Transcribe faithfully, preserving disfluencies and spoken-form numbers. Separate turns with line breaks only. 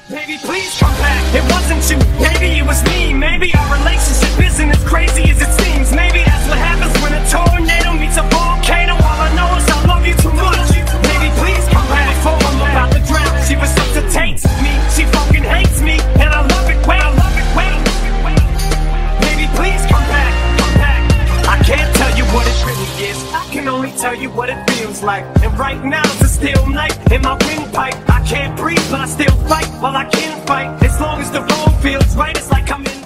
Baby, please come back. It wasn't you, maybe it was me. Maybe our relationship isn't as crazy as it seems. Maybe that's what happens when a tornado meets a volcano. All I know is I love you too much. Baby, please come back before I'm about to drown. She resuscitates me, she fucking hates me, and I love it, wait, I love it, wait. Baby, please come back, come back. I can't tell you what it really is, I can only tell you what it feels like. And right now it's a still night in my windpipe. I can't breathe, but I still fight while I can't fight. As long as the road feels right, it's like I'm in